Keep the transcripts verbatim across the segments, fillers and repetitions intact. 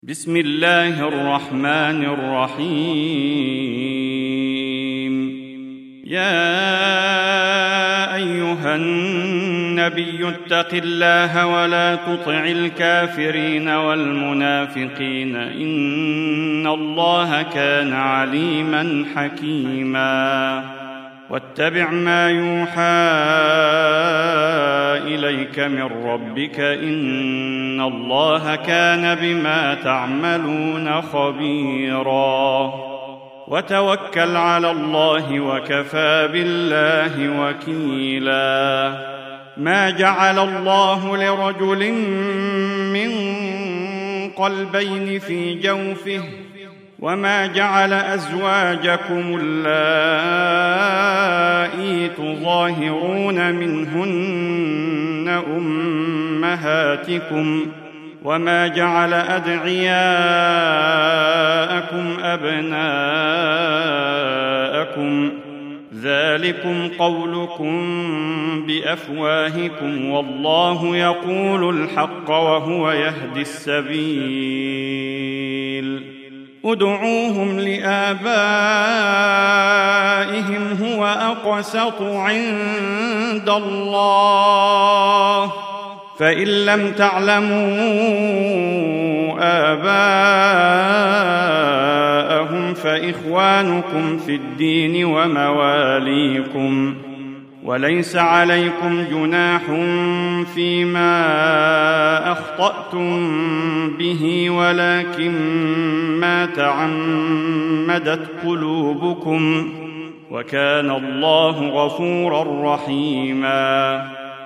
بسم الله الرحمن الرحيم. يا أيها النبي اتق الله ولا تطع الكافرين والمنافقين إن الله كان عليما حكيما. واتبع ما يوحى إليك من ربك إن الله كان بما تعملون خبيرا. وتوكل على الله وكفى بالله وكيلا. ما جعل الله لرجل من قلبين في جوفه وما جعل أزواجكم اللائي تظاهرون منهن أمهاتكم وما جعل أدعياءكم أبناءكم ذلكم قولكم بأفواهكم والله يقول الحق وهو يهدي السبيل. ادعوهم لآبائهم هو أقسط عند الله فإن لم تعلموا آباءهم فإخوانكم في الدين ومواليكم وليس عليكم جناح فيما أخطأتم به ولكن ما تعمدت قلوبكم وكان الله غفورا رحيما.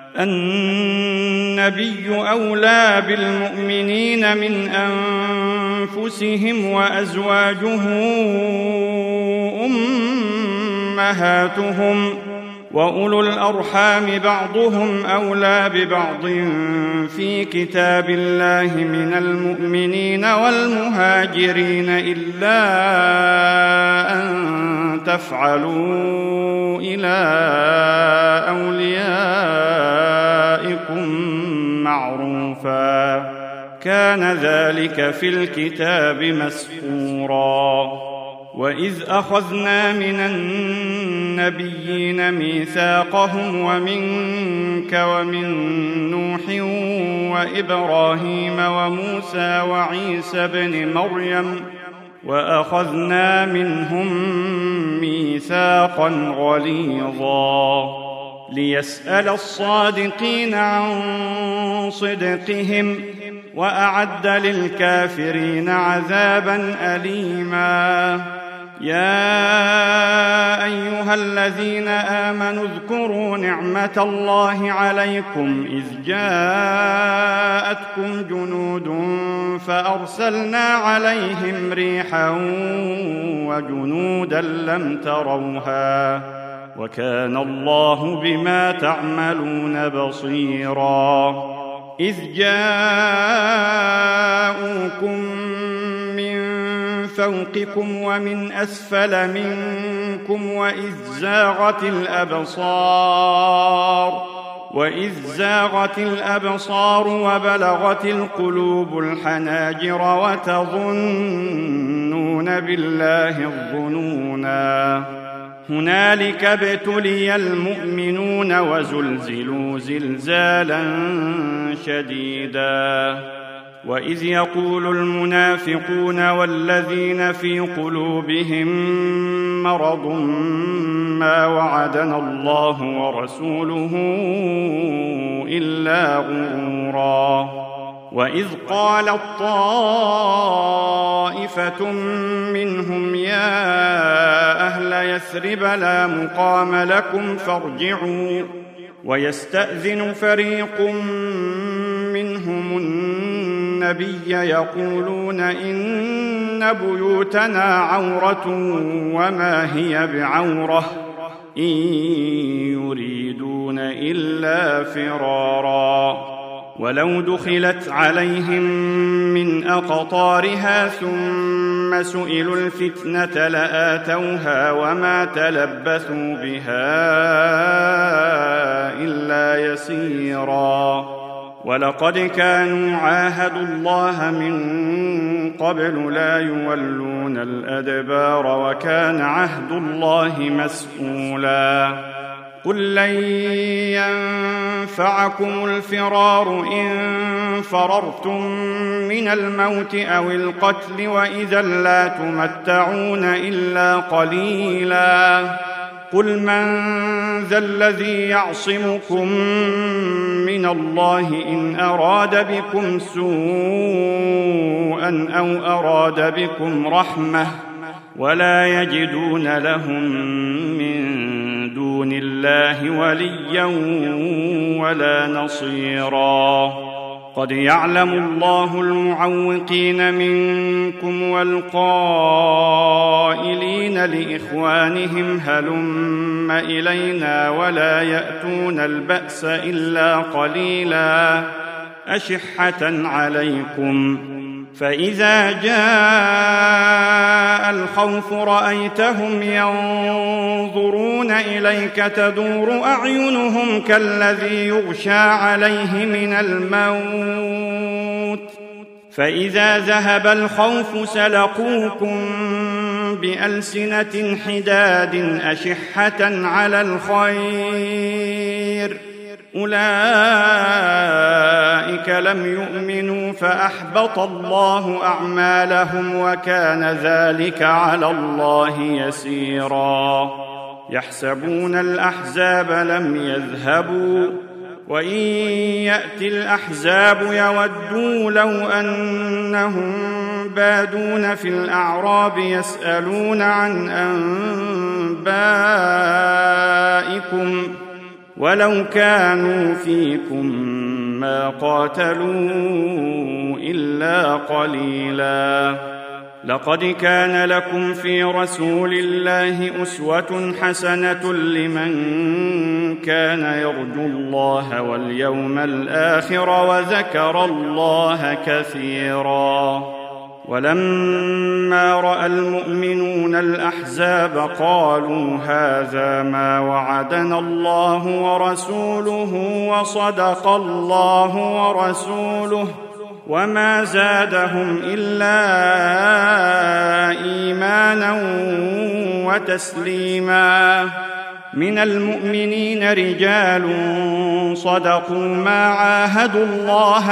النبي أولى بالمؤمنين من أنفسهم وأزواجه أمهاتهم وأولو الأرحام بعضهم أولى ببعض في كتاب الله من المؤمنين والمهاجرين إلا أن تفعلوا إلى أوليائكم معروفا كان ذلك في الكتاب مسطورا. وإذ أخذنا من النبيين ميثاقهم ومنك ومن نوح وإبراهيم وموسى وعيسى بن مريم وأخذنا منهم ميثاقا غليظا ليسأل الصادقين عن صدقهم وأعد للكافرين عذابا أليما. يا أيها الذين آمنوا اذكروا نعمة الله عليكم إذ جاءتكم جنود فأرسلنا عليهم ريحا وجنودا لم تروها وكان الله بما تعملون بصيرا. إذ جاءوكم من فوقكم ومن أسفل منكم وإذ زاغت الأبصار وإذ زاغت الأبصار وبلغت القلوب الحناجر وتظنون بالله الظنونا هنالك ابتلي المؤمنون وزلزلوا زلزالا شديدا. وإذ يقول المنافقون والذين في قلوبهم مرض ما وعدنا الله ورسوله إلا غرورا. وإذ قالت طائفة منهم يا أهل يثرب لا مقام لكم فارجعوا ويستأذن فريق منهم النبي يقولون إن بيوتنا عورة وما هي بعورة إن يريدون إلا فرارا. ولو دخلت عليهم من أقطارها ثم سئلوا الفتنة لآتوها وما تلبثوا بها إلا يسيرا. ولقد كانوا عاهدوا الله من قبل لا يولون الأدبار وكان عهد الله مسؤولا قل لن ينفعكم الفرار إن فررتم من الموت أو القتل وإذا لا تمتعون إلا قليلا قل من ذا الذي يعصمكم من الله إن أراد بكم سوءا أو أراد بكم رحمة ولا يجدون لهم من دون الله وليا ولا نصيرا قد يعلم الله المعوقين منكم والقائلين لإخوانهم هلم إلينا ولا يأتون البأس إلا قليلا أشحة عليكم فإذا جاء الخوف رأيتهم ينظرون إليك تدور أعينهم كالذي يغشى عليه من الموت فإذا ذهب الخوف سلقوكم بألسنة حداد أشحة على الخير أولئك لم يؤمنوا فأحبط الله أعمالهم وكان ذلك على الله يسيرا يحسبون الأحزاب لم يذهبوا وإن يأتي الأحزاب يودوا لو أنهم بادون في الأعراب يسألون عن أنبائكم ولو كانوا فيكم ما قاتلوا إلا قليلا لقد كان لكم في رسول الله أسوة حسنة لمن كان يرجو الله واليوم الآخر وذكر الله كثيرا ولما رأى المؤمنون الأحزاب قالوا هذا ما وعدنا الله ورسوله وصدق الله ورسوله وما زادهم إلا إيمانا وتسليما من المؤمنين رجال صدقوا ما عاهدوا الله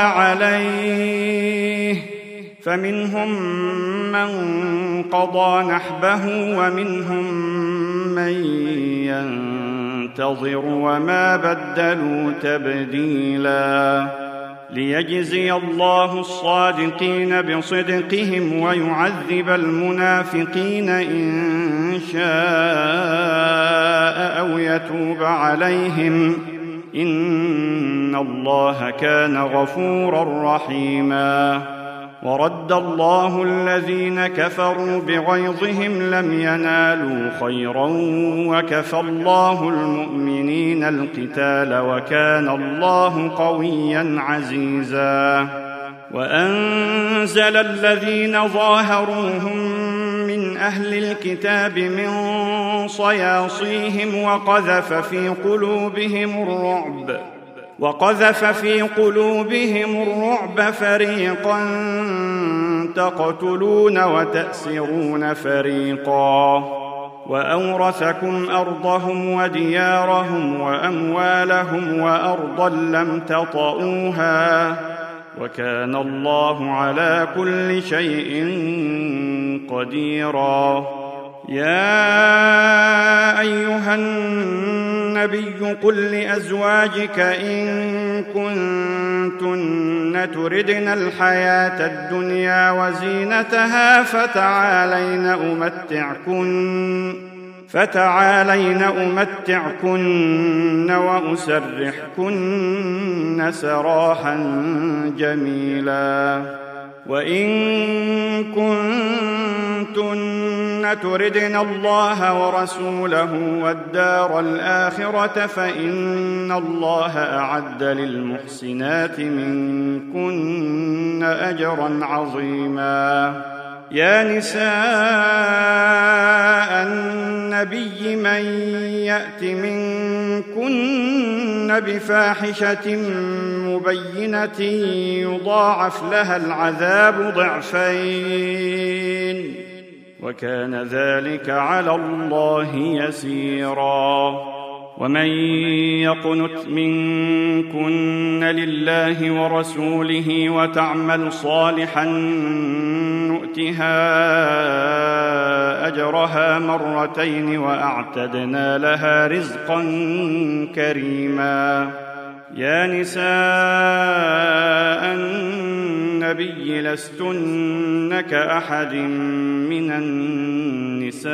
عليه فمنهم من قضى نحبه ومنهم من ينتظر وما بدلوا تبديلا ليجزي الله الصادقين بصدقهم ويعذب المنافقين إن شاء أو يتوب عليهم إن الله كان غفورا رحيما ورد الله الذين كفروا بغيظهم لم ينالوا خيرا وكفى الله المؤمنين القتال وكان الله قويا عزيزا وأنزل الذين ظاهروهم من أهل الكتاب من صياصيهم وقذف في قلوبهم الرعب وقذف في قلوبهم الرعب فريقا تقتلون وتأسرون فريقا وأورثكم أرضهم وديارهم وأموالهم وأرضا لم تطئوها وكان الله على كل شيء قديرا يا أيها النبي قل لأزواجك إن كنتن تردن الحياة الدنيا وزينتها فتعالين أمتعكن فتعالين أمتعكن وأسرحكن سراحا جميلا وإن كنتن تردن الله ورسوله والدار الآخرة فإن الله أعد للمحسنات منكن أجرا عظيما يا نساء النبي من يأت منكن بفاحشة مبينة يضاعف لها العذاب ضعفين وكان ذلك على الله يسيرا. ومن يقنت منكن لله ورسوله وتعمل صالحا نؤتها أجرها مرتين وأعتدنا لها رزقا كريما. يا نساء النبي لستن كأحد من النساء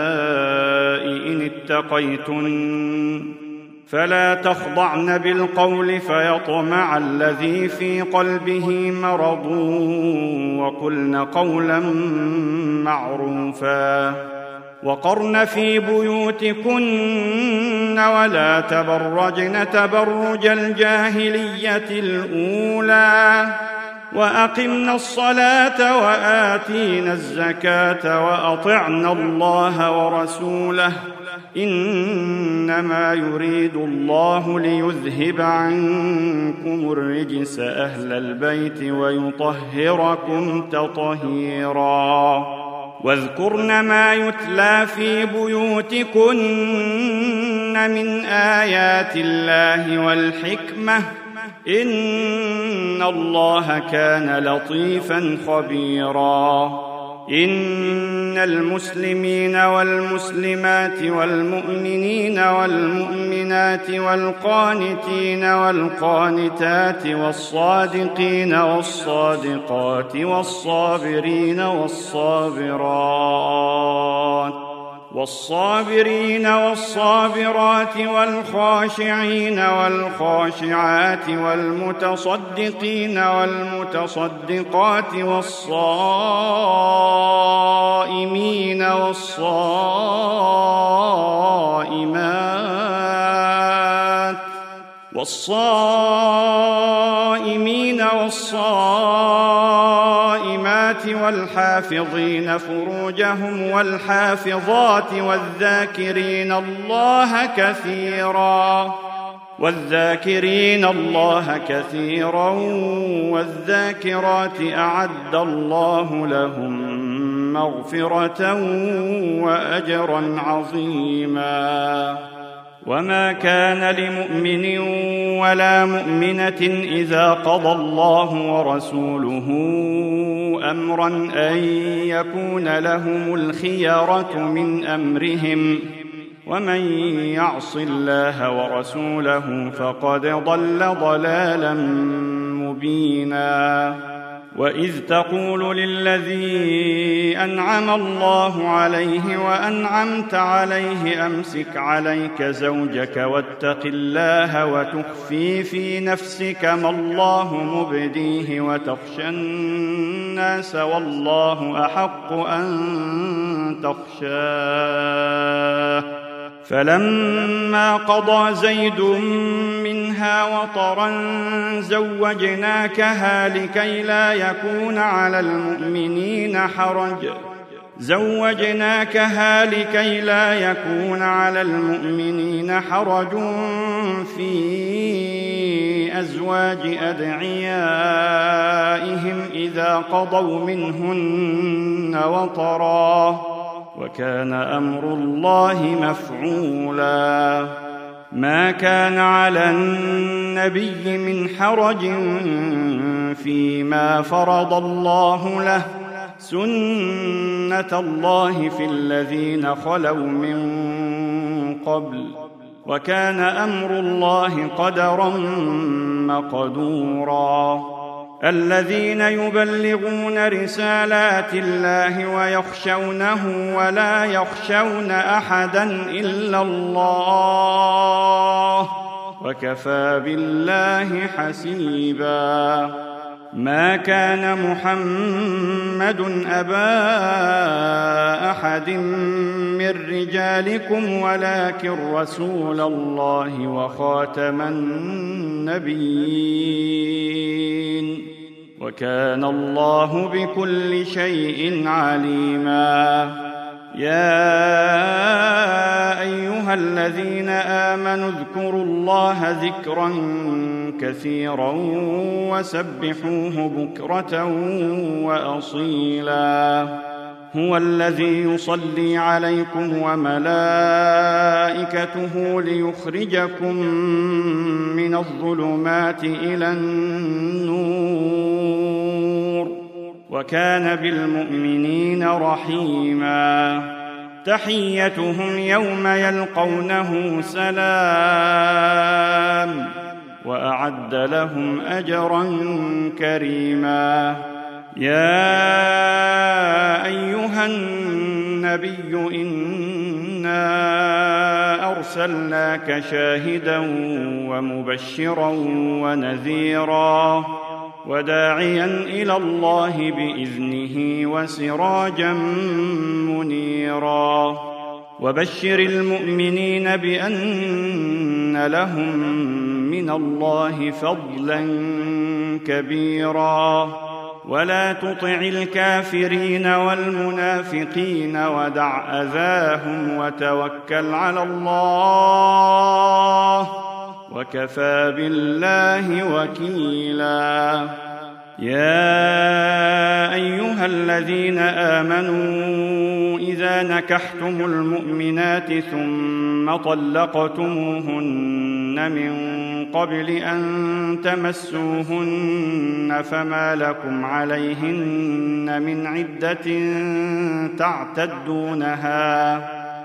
إن اتقيتن فلا تخضعن بالقول فيطمع الذي في قلبه مرض وقلن قولا معروفا. وقرن في بيوتكن ولا تبرجن تبرج الجاهلية الأولى وأقمنا الصلاة وآتينا الزكاة وأطعنا الله ورسوله إنما يريد الله ليذهب عنكم الرجس أهل البيت ويطهركم تطهيرا. واذكرن ما يتلى في بيوتكن من آيات الله والحكمة إن الله كان لطيفا خبيرا. إن المسلمين والمسلمات والمؤمنين والمؤمنات والقانتين والقانتات والصادقين والصادقات والصابرين والصابرات والصابرين والصابرات والخاشعين والخاشعات والمتصدقين والمتصدقات والصائمين والصائمات والصائمين والصائمات والحافظين فروجهم والحافظات والذاكرين الله كثيرا والذاكرين الله كثيرا والذاكرات أعد الله لهم مغفرة وأجرا عظيما. وما كان لمؤمن ولا مؤمنة إذا قضى الله ورسوله أمرا أن يكون لهم الخيرة من أمرهم ومن يعص الله ورسوله فقد ضل ضلالا مبينا. وإذ تقول للذي أنعم الله عليه وأنعمت عليه أمسك عليك زوجك واتق الله وتخفي في نفسك ما الله مبديه وتخشى الناس والله أحق أن تخشاه فلما قضى زيد منها وطرا زوجناكها لكي لا يكون على المؤمنين حرج زوجناكها لكي لا يكون على المؤمنين حرج في أزواج أدعيائهم إذا قضوا منهن وطرا وكان أمر الله مفعولا. ما كان على النبي من حرج فيما فرض الله له سنة الله في الذين خلوا من قبل وكان أمر الله قدرا مقدورا. الذين يبلغون رسالات الله ويخشونه ولا يخشون أحدا إلا الله وكفى بالله حسيبا. ما كان محمد أبا أحد من رجالكم ولكن رسول الله وخاتم النبيين وكان الله بكل شيء عليما. يا أيها الذين آمنوا اذكروا الله ذكرا كثيرا وسبحوه بكرة وأصيلا هو الذي يصلي عليكم وملائكته ليخرجكم من الظلمات إلى النور وكان بالمؤمنين رحيما تحيتهم يوم يلقونه سلام وأعد لهم أجرا كريما يا أيها النبي إنا أرسلناك شاهدا ومبشرا ونذيرا وداعيا إلى الله بإذنه وسراجا منيرا وبشر المؤمنين بأن لهم من الله فضلا كبيرا ولا تطع الكافرين والمنافقين ودع أذاهم وتوكل على الله وكفى بالله وكيلا يا أيها الذين آمنوا إذا نكحتم المؤمنات ثم طلقتموهن من قبل أن تمسوهن فما لكم عليهن من عدة تعتدونها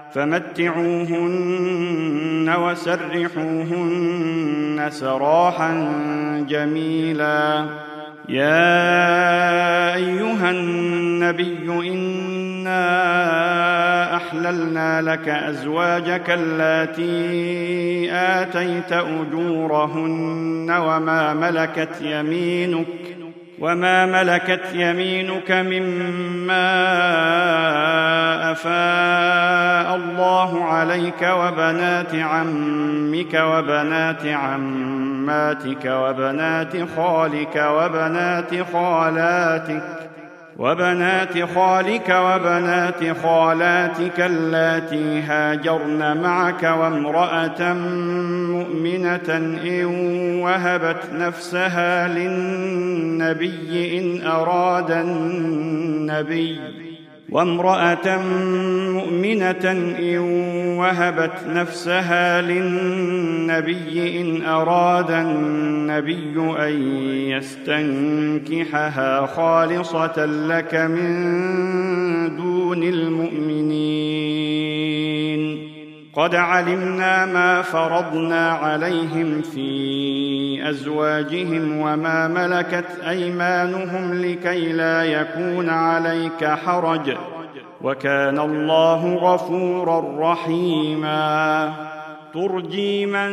فمتعوهن وسرحوهن سراحا جميلا يا أيها النبي إنا أحللنا لك أزواجك اللاتي آتيت أجورهن وما ملكت يمينك وما ملكت يمينك مما أفاء الله عليك وبنات عمك وبنات عماتك وبنات خالك وبنات خالاتك وبنات خالك وبنات خالاتك اللاتي هاجرن معك وامرأة مؤمنة إن وهبت نفسها للنبي إن أراد النبي وامرأة مؤمنة إن وهبت نفسها للنبي إن أراد النبي أن يستنكحها خالصة لك من دون المؤمنين قد علمنا ما فرضنا عليهم في أزواجهم وما ملكت أيمانهم لكي لا يكون عليك حرج وكان الله غفورا رحيما ترجي من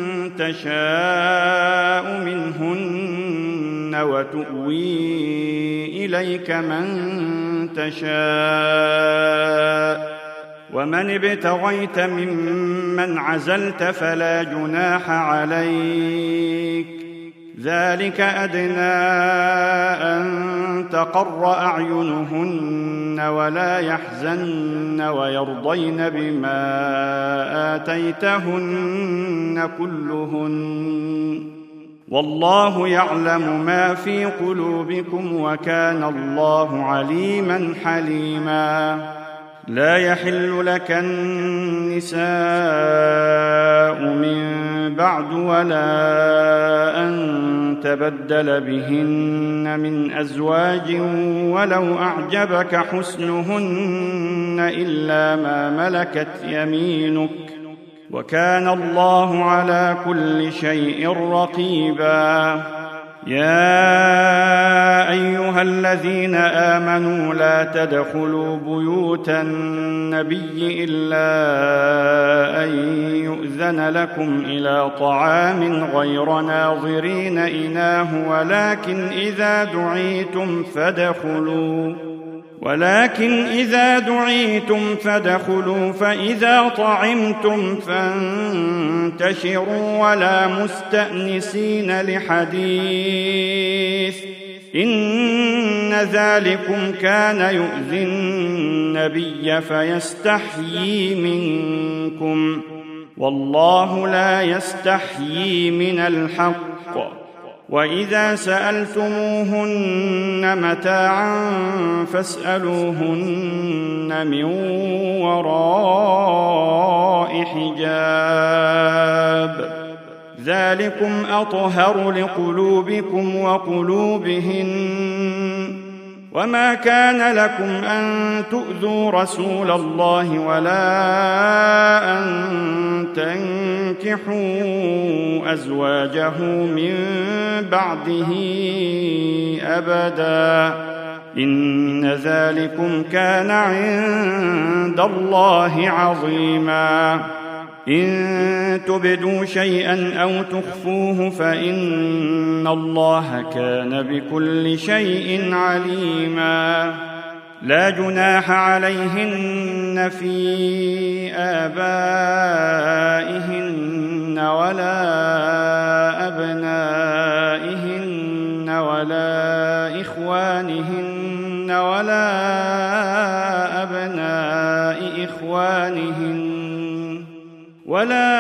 تشاء منهن وتؤوي إليك من تشاء ومن ابتغيت ممن عزلت فلا جناح عليك ذلك أدنى أن تقر أعينهن ولا يحزن ويرضين بما آتيتهن كلهن والله يعلم ما في قلوبكم وكان الله عليما حليما لا يحل لك النساء من بعد ولا أن تبدل بهن من أزواج ولو أعجبك حسنهن إلا ما ملكت يمينك وكان الله على كل شيء رقيبا يا أيها الذين آمنوا لا تدخلوا بيوت النبي إلا أن يؤذن لكم إلى طعام غير ناظرين إناه ولكن إذا دعيتم فادخلوا ولكن إذا دعيتم فادخلوا فإذا طعمتم فانتشروا ولا مستأنسين لحديث إن ذلكم كان يؤذي النبي فيستحيي منكم، والله لا يستحيي من الحق. وإذا سألتموهن متاعا فاسألوهن من وراء حجاب، ذلكم أطهر لقلوبكم وقلوبهن. وما كان لكم أن تؤذوا رسول الله ولا أن تنكحوا أزواجه من بعده أبدا، إن ذلكم كان عند الله عظيما. إن تبدوا شيئا أو تخفوه فإن الله كان بكل شيء عليما. لا جناح عليهن في آبائهن ولا أبنائهن ولا إخوانهن ولا أبناء إخوانهن ولا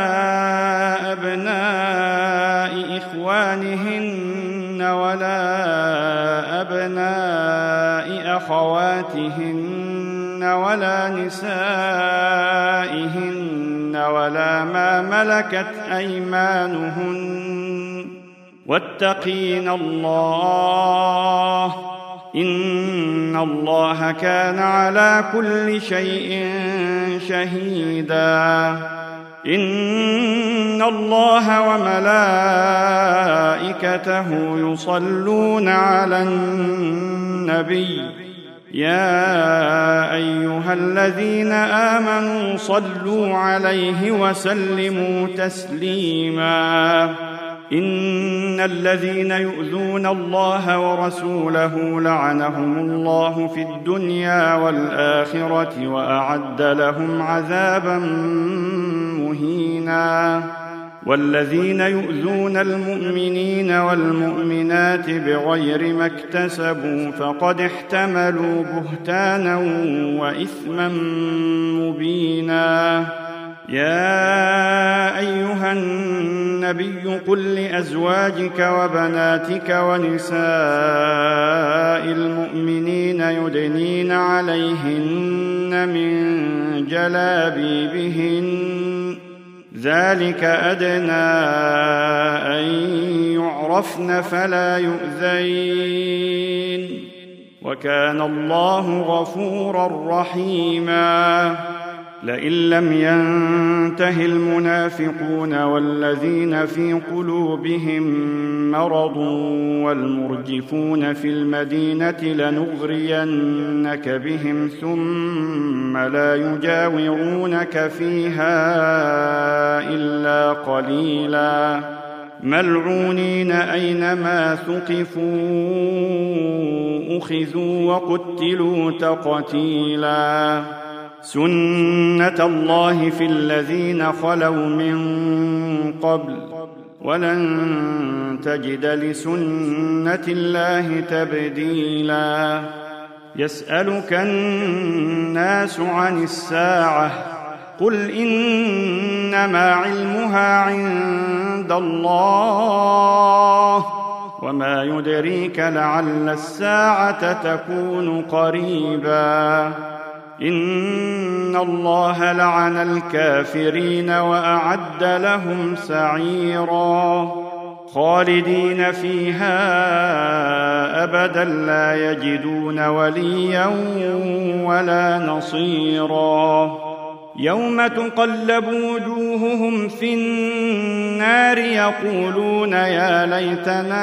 أبناء إخوانهن ولا أبناء أخواتهن ولا نسائهن ولا ما ملكت أيمانهن، واتقين الله إن الله كان على كل شيء شهيدا. إن الله وملائكته يصلون على النبي، يا أيها الذين آمنوا صلوا عليه وسلموا تسليما. إن الذين يؤذون الله ورسوله لعنهم الله في الدنيا والآخرة وأعد لهم عذابا مهينا. والذين يؤذون المؤمنين والمؤمنات بغير ما اكتسبوا فقد احتملوا بهتانا وإثما مبينا. يا أيها النبي قل لأزواجك وبناتك ونساء المؤمنين يدنين عليهن من جلابيبهن، ذلك أدنى أن يعرفن فلا يؤذين، وكان الله غفورا رحيما. لئن لم ينته المنافقون والذين في قلوبهم مرض والمرجفون في المدينة لنغرينك بهم ثم لا يجاورونك فيها إلا قليلا، ملعونين أينما ثقفوا أخذوا وقتلوا تقتيلا. سنة الله في الذين خلوا من قبل ولن تجد لسنة الله تبديلا. يسألك الناس عن الساعة قل إنما علمها عند الله وما يدريك لعل الساعة تكون قريبا. إن الله لعن الكافرين وأعد لهم سعيرا، خالدين فيها أبدا لا يجدون وليا ولا نصيرا. يوم تقلب وجوههم في النار يقولون يا ليتنا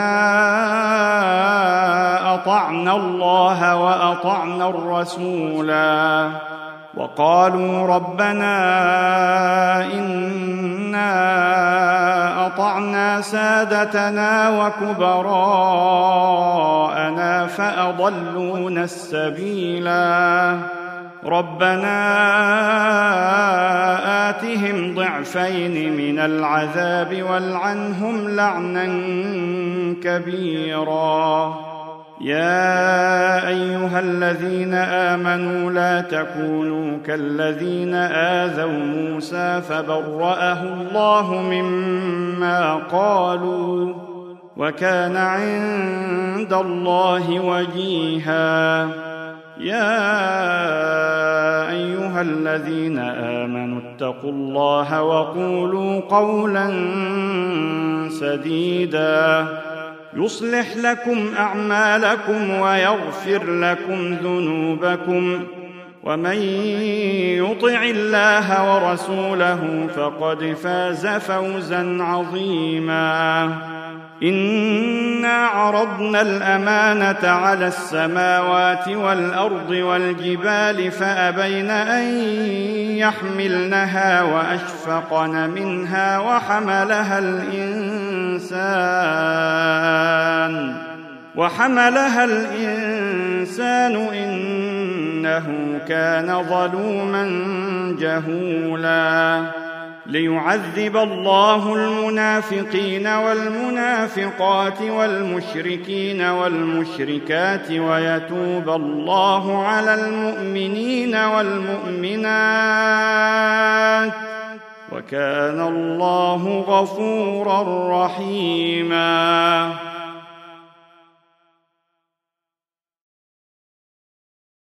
أطعنا الله وأطعنا الرسولا، وقالوا ربنا إنا أطعنا سادتنا وكبراءنا فأضلونا السبيلا، ربنا آتهم ضعفين من العذاب والعنهم لعنا كبيرا. يا أيها الذين آمنوا لا تكونوا كالذين آذوا موسى فبرأه الله مما قالوا وكان عند الله وجيها. يا أيها الذين آمنوا اتقوا الله وقولوا قولا سديدا يصلح لكم أعمالكم ويغفر لكم ذنوبكم ومن يطع الله ورسوله فقد فاز فوزا عظيما. إنا عرضنا الأمانة على السماوات والأرض والجبال فأبين أن يحملنها وأشفقن منها وحملها الإنسان وحملها الإنسان إنه كان ظلوما جهولا. ليعذب الله المنافقين والمنافقات والمشركين والمشركات ويتوب الله على المؤمنين والمؤمنات وكان الله غفورا رحيما.